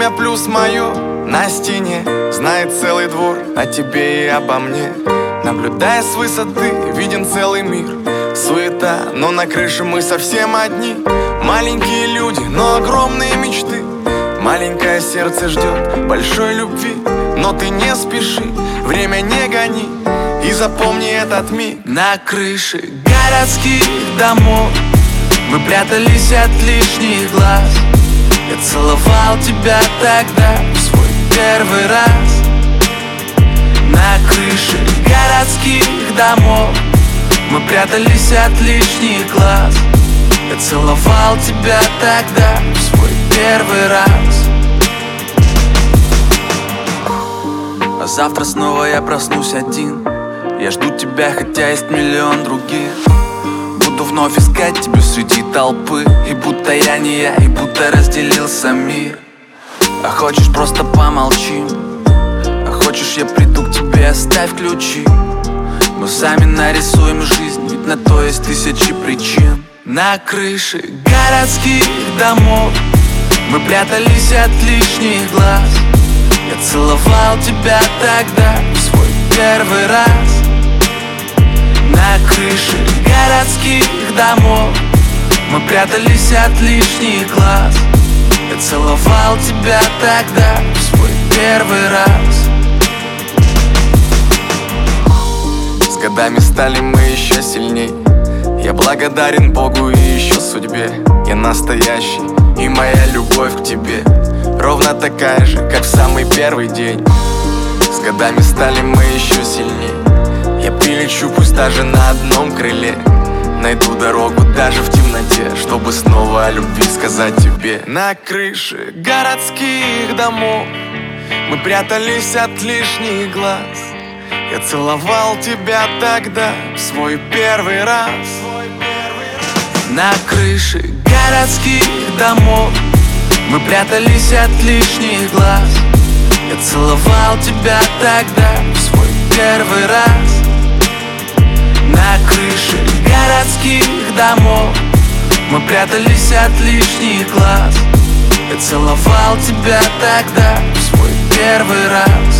имя плюс мое на стене знает целый двор о тебе и обо мне. Наблюдая с высоты, виден целый мир. Суета, но на крыше мы совсем одни. Маленькие люди, но огромные мечты. Маленькое сердце ждет большой любви. Но ты не спеши, время не гони. И запомни этот миг. На крыше городских домов мы прятались от лишних глаз. Я целовал тебя тогда в свой первый раз. На крыше городских домов мы прятались от лишних глаз. Я целовал тебя тогда в свой первый раз. А завтра снова я проснусь один. Я жду тебя, хотя есть миллион других. Буду вновь искать тебя среди толпы. И будто я не я, и будто разделился мир. А хочешь, просто помолчим. А хочешь, я приду к тебе, оставь ключи. Мы сами нарисуем жизнь, ведь на то есть тысячи причин. На крыше городских домов мы прятались от лишних глаз. Я целовал тебя тогда в свой первый раз. На крыше городских домов мы прятались от лишних глаз. Я целовал тебя тогда в свой первый раз. С годами стали мы еще сильней. Я благодарен Богу и еще судьбе. Я настоящий, и моя любовь к тебе ровно такая же, как в самый первый день. С годами стали мы еще сильней. Я прилечу, пусть даже на одном крыле. Найду дорогу даже в темноте, чтобы снова о любви сказать тебе. На крыше городских домов мы прятались от лишних глаз. Я целовал тебя тогда в свой первый раз. На крыше городских домов мы прятались от лишних глаз. Я целовал тебя тогда в свой первый раз. На крыше городских домов мы прятались от лишних глаз. Я целовал тебя тогда в свой первый раз.